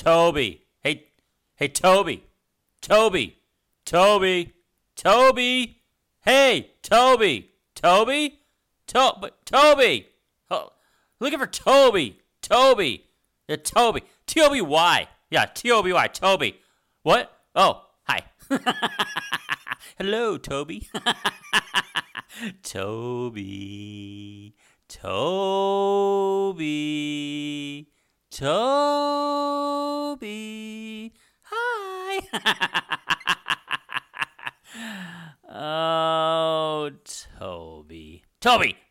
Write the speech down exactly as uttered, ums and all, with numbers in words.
Toby. Hey, hey, Toby. Toby. Toby. Toby. Hey, Toby. Toby. To- Toby. Oh, looking for Toby. Toby. Yeah, Toby. T O B Y. Yeah, T O B Y. Toby. What? Oh, hi. Hello, Toby. Toby. Toby. Toby. Hi. Oh, Toby. Toby.